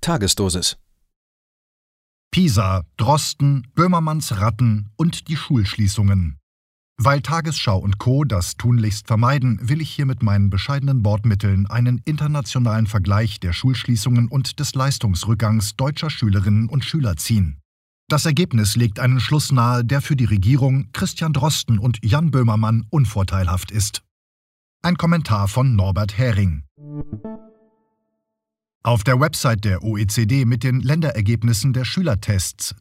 Tagesdosis. Pisa, Drosten, Böhmermanns Ratten und die Schulschließungen. Weil Tagesschau und Co. das tunlichst vermeiden, will ich hier mit meinen bescheidenen Bordmitteln einen internationalen Vergleich der Schulschließungen und des Leistungsrückgangs deutscher Schülerinnen und Schüler ziehen. Das Ergebnis legt einen Schluss nahe, der für die Regierung, Christian Drosten und Jan Böhmermann unvorteilhaft ist. Ein Kommentar von Norbert Hering. Auf der Website der OECD mit den Länderergebnissen der Schülertests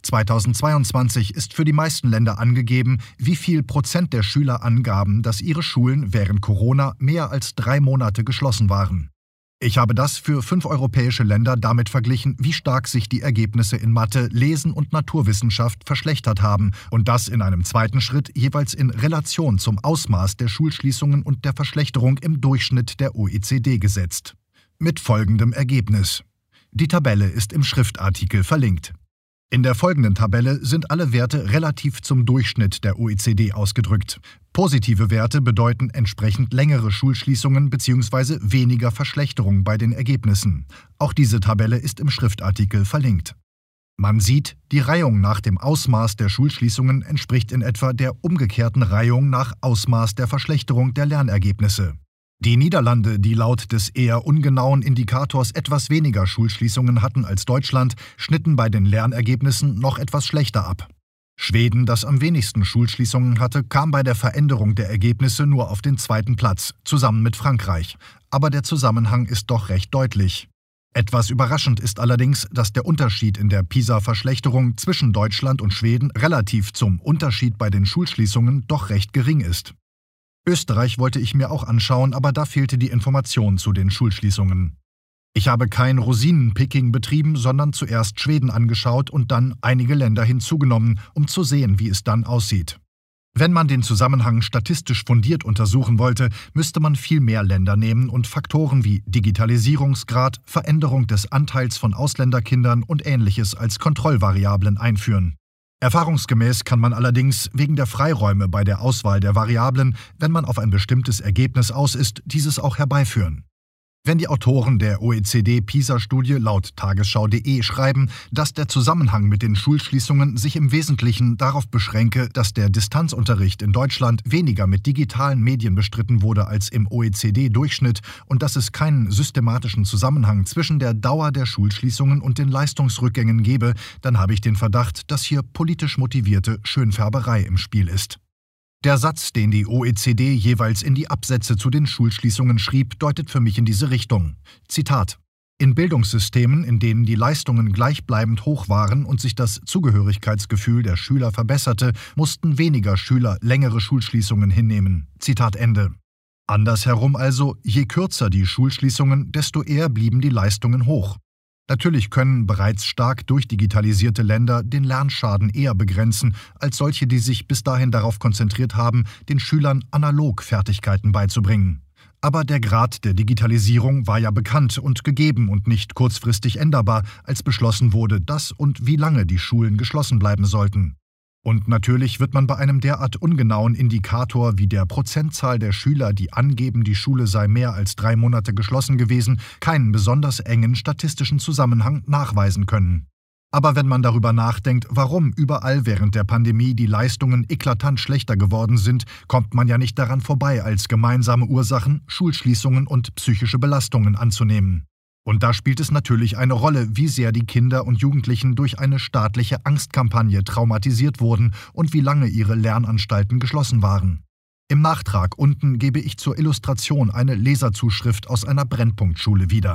2022 ist für die meisten Länder angegeben, wie viel Prozent der Schüler angaben, dass ihre Schulen während Corona mehr als 3 Monate geschlossen waren. Ich habe das für 5 europäische Länder damit verglichen, wie stark sich die Ergebnisse in Mathe, Lesen und Naturwissenschaft verschlechtert haben und das in einem zweiten Schritt jeweils in Relation zum Ausmaß der Schulschließungen und der Verschlechterung im Durchschnitt der OECD gesetzt. Mit folgendem Ergebnis. Die Tabelle ist im Schriftartikel verlinkt. In der folgenden Tabelle sind alle Werte relativ zum Durchschnitt der OECD ausgedrückt. Positive Werte bedeuten entsprechend längere Schulschließungen bzw. weniger Verschlechterung bei den Ergebnissen. Auch diese Tabelle ist im Schriftartikel verlinkt. Man sieht, die Reihung nach dem Ausmaß der Schulschließungen entspricht in etwa der umgekehrten Reihung nach Ausmaß der Verschlechterung der Lernergebnisse. Die Niederlande, die laut des eher ungenauen Indikators etwas weniger Schulschließungen hatten als Deutschland, schnitten bei den Lernergebnissen noch etwas schlechter ab. Schweden, das am wenigsten Schulschließungen hatte, kam bei der Veränderung der Ergebnisse nur auf den 2. Platz, zusammen mit Frankreich. Aber der Zusammenhang ist doch recht deutlich. Etwas überraschend ist allerdings, dass der Unterschied in der PISA-Verschlechterung zwischen Deutschland und Schweden relativ zum Unterschied bei den Schulschließungen doch recht gering ist. Österreich wollte ich mir auch anschauen, aber da fehlte die Information zu den Schulschließungen. Ich habe kein Rosinenpicking betrieben, sondern zuerst Schweden angeschaut und dann einige Länder hinzugenommen, um zu sehen, wie es dann aussieht. Wenn man den Zusammenhang statistisch fundiert untersuchen wollte, müsste man viel mehr Länder nehmen und Faktoren wie Digitalisierungsgrad, Veränderung des Anteils von Ausländerkindern und Ähnliches als Kontrollvariablen einführen. Erfahrungsgemäß kann man allerdings wegen der Freiräume bei der Auswahl der Variablen, wenn man auf ein bestimmtes Ergebnis aus ist, dieses auch herbeiführen. Wenn die Autoren der OECD-PISA-Studie laut tagesschau.de schreiben, dass der Zusammenhang mit den Schulschließungen sich im Wesentlichen darauf beschränke, dass der Distanzunterricht in Deutschland weniger mit digitalen Medien bestritten wurde als im OECD-Durchschnitt und dass es keinen systematischen Zusammenhang zwischen der Dauer der Schulschließungen und den Leistungsrückgängen gebe, dann habe ich den Verdacht, dass hier politisch motivierte Schönfärberei im Spiel ist. Der Satz, den die OECD jeweils in die Absätze zu den Schulschließungen schrieb, deutet für mich in diese Richtung. Zitat: In Bildungssystemen, in denen die Leistungen gleichbleibend hoch waren und sich das Zugehörigkeitsgefühl der Schüler verbesserte, mussten weniger Schüler längere Schulschließungen hinnehmen. Zitat Ende. Andersherum also, je kürzer die Schulschließungen, desto eher blieben die Leistungen hoch. Natürlich können bereits stark durchdigitalisierte Länder den Lernschaden eher begrenzen als solche, die sich bis dahin darauf konzentriert haben, den Schülern analog Fertigkeiten beizubringen. Aber der Grad der Digitalisierung war ja bekannt und gegeben und nicht kurzfristig änderbar, als beschlossen wurde, dass und wie lange die Schulen geschlossen bleiben sollten. Und natürlich wird man bei einem derart ungenauen Indikator wie der Prozentzahl der Schüler, die angeben, die Schule sei mehr als 3 Monate geschlossen gewesen, keinen besonders engen statistischen Zusammenhang nachweisen können. Aber wenn man darüber nachdenkt, warum überall während der Pandemie die Leistungen eklatant schlechter geworden sind, kommt man ja nicht daran vorbei, als gemeinsame Ursachen Schulschließungen und psychische Belastungen anzunehmen. Und da spielt es natürlich eine Rolle, wie sehr die Kinder und Jugendlichen durch eine staatliche Angstkampagne traumatisiert wurden und wie lange ihre Lernanstalten geschlossen waren. Im Nachtrag unten gebe ich zur Illustration eine Leserzuschrift aus einer Brennpunktschule wieder.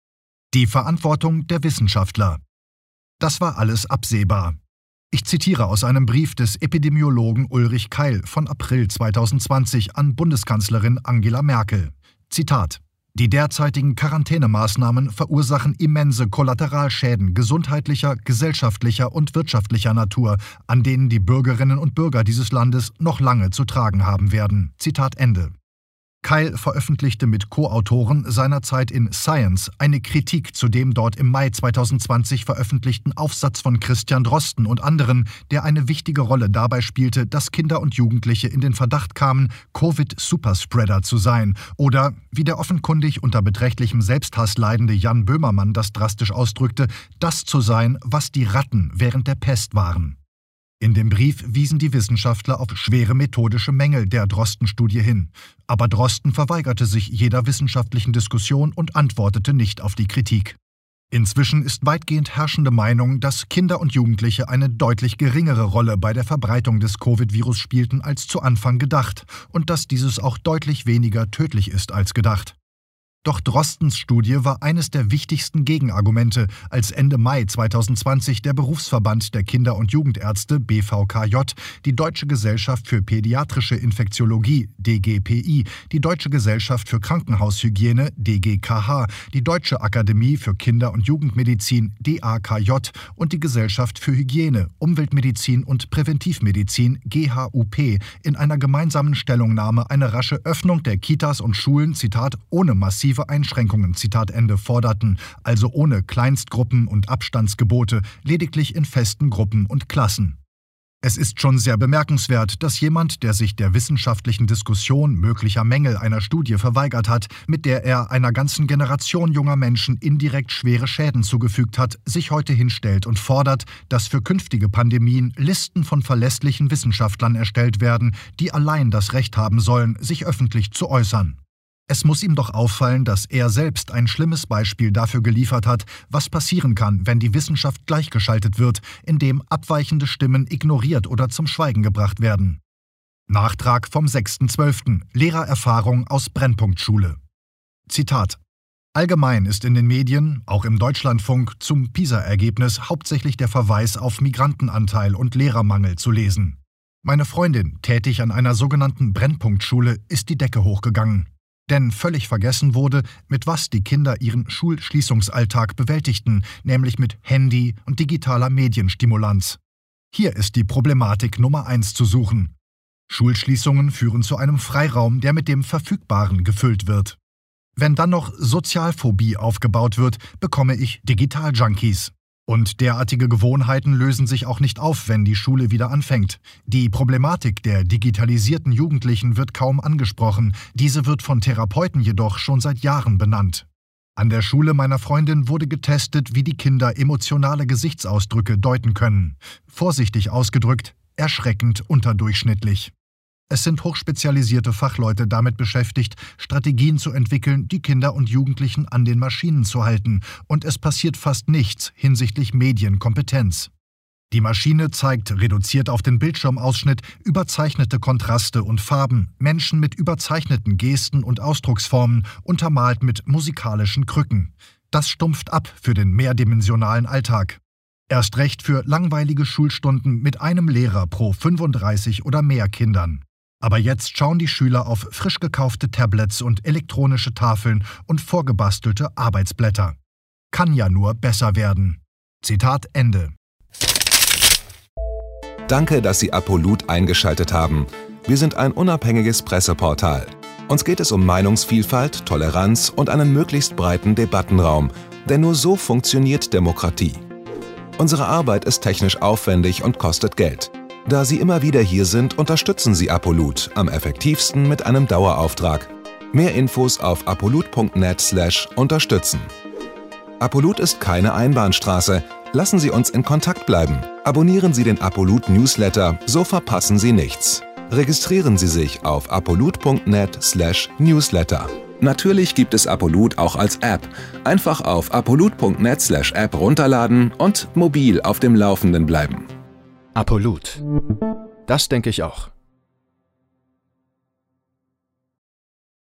Die Verantwortung der Wissenschaftler. Das war alles absehbar. Ich zitiere aus einem Brief des Epidemiologen Ulrich Keil von April 2020 an Bundeskanzlerin Angela Merkel. Zitat: Die derzeitigen Quarantänemaßnahmen verursachen immense Kollateralschäden gesundheitlicher, gesellschaftlicher und wirtschaftlicher Natur, an denen die Bürgerinnen und Bürger dieses Landes noch lange zu tragen haben werden. Zitat Ende. Keil veröffentlichte mit Co-Autoren seinerzeit in Science eine Kritik zu dem dort im Mai 2020 veröffentlichten Aufsatz von Christian Drosten und anderen, der eine wichtige Rolle dabei spielte, dass Kinder und Jugendliche in den Verdacht kamen, Covid-Superspreader zu sein oder, wie der offenkundig unter beträchtlichem Selbsthass leidende Jan Böhmermann das drastisch ausdrückte, das zu sein, was die Ratten während der Pest waren. In dem Brief wiesen die Wissenschaftler auf schwere methodische Mängel der Drosten-Studie hin. Aber Drosten verweigerte sich jeder wissenschaftlichen Diskussion und antwortete nicht auf die Kritik. Inzwischen ist weitgehend herrschende Meinung, dass Kinder und Jugendliche eine deutlich geringere Rolle bei der Verbreitung des Covid-Virus spielten als zu Anfang gedacht und dass dieses auch deutlich weniger tödlich ist als gedacht. Doch Drostens Studie war eines der wichtigsten Gegenargumente, als Ende Mai 2020 der Berufsverband der Kinder- und Jugendärzte BVKJ, die Deutsche Gesellschaft für Pädiatrische Infektiologie DGPI, die Deutsche Gesellschaft für Krankenhaushygiene DGKH, die Deutsche Akademie für Kinder- und Jugendmedizin DAKJ und die Gesellschaft für Hygiene, Umweltmedizin und Präventivmedizin GHUP in einer gemeinsamen Stellungnahme eine rasche Öffnung der Kitas und Schulen, Zitat, ohne massive Einschränkungen, Zitat Ende, forderten, also ohne Kleinstgruppen und Abstandsgebote, lediglich in festen Gruppen und Klassen. Es ist schon sehr bemerkenswert, dass jemand, der sich der wissenschaftlichen Diskussion möglicher Mängel einer Studie verweigert hat, mit der er einer ganzen Generation junger Menschen indirekt schwere Schäden zugefügt hat, sich heute hinstellt und fordert, dass für künftige Pandemien Listen von verlässlichen Wissenschaftlern erstellt werden, die allein das Recht haben sollen, sich öffentlich zu äußern. Es muss ihm doch auffallen, dass er selbst ein schlimmes Beispiel dafür geliefert hat, was passieren kann, wenn die Wissenschaft gleichgeschaltet wird, indem abweichende Stimmen ignoriert oder zum Schweigen gebracht werden. Nachtrag vom 6.12. Lehrererfahrung aus Brennpunktschule. Zitat: Allgemein ist in den Medien, auch im Deutschlandfunk, zum PISA-Ergebnis hauptsächlich der Verweis auf Migrantenanteil und Lehrermangel zu lesen. Meine Freundin, tätig an einer sogenannten Brennpunktschule, ist die Decke hochgegangen. Denn völlig vergessen wurde, mit was die Kinder ihren Schulschließungsalltag bewältigten, nämlich mit Handy und digitaler Medienstimulanz. Hier ist die Problematik Nummer 1 zu suchen. Schulschließungen führen zu einem Freiraum, der mit dem Verfügbaren gefüllt wird. Wenn dann noch Sozialphobie aufgebaut wird, bekomme ich Digital-Junkies. Und derartige Gewohnheiten lösen sich auch nicht auf, wenn die Schule wieder anfängt. Die Problematik der digitalisierten Jugendlichen wird kaum angesprochen, diese wird von Therapeuten jedoch schon seit Jahren benannt. An der Schule meiner Freundin wurde getestet, wie die Kinder emotionale Gesichtsausdrücke deuten können. Vorsichtig ausgedrückt, erschreckend unterdurchschnittlich. Es sind hochspezialisierte Fachleute damit beschäftigt, Strategien zu entwickeln, die Kinder und Jugendlichen an den Maschinen zu halten, und es passiert fast nichts hinsichtlich Medienkompetenz. Die Maschine zeigt, reduziert auf den Bildschirmausschnitt, überzeichnete Kontraste und Farben, Menschen mit überzeichneten Gesten und Ausdrucksformen, untermalt mit musikalischen Krücken. Das stumpft ab für den mehrdimensionalen Alltag. Erst recht für langweilige Schulstunden mit einem Lehrer pro 35 oder mehr Kindern. Aber jetzt schauen die Schüler auf frisch gekaufte Tablets und elektronische Tafeln und vorgebastelte Arbeitsblätter. Kann ja nur besser werden. Zitat Ende. Danke, dass Sie Apolut eingeschaltet haben. Wir sind ein unabhängiges Presseportal. Uns geht es um Meinungsvielfalt, Toleranz und einen möglichst breiten Debattenraum, denn nur so funktioniert Demokratie. Unsere Arbeit ist technisch aufwendig und kostet Geld. Da Sie immer wieder hier sind, unterstützen Sie Apolut am effektivsten mit einem Dauerauftrag. Mehr Infos auf apolut.net/unterstützen. Apolut ist keine Einbahnstraße. Lassen Sie uns in Kontakt bleiben. Abonnieren Sie den Apolut Newsletter, so verpassen Sie nichts. Registrieren Sie sich auf apolut.net/newsletter. Natürlich gibt es Apolut auch als App. Einfach auf apolut.net/app runterladen und mobil auf dem Laufenden bleiben. Apolut. Das denke ich auch.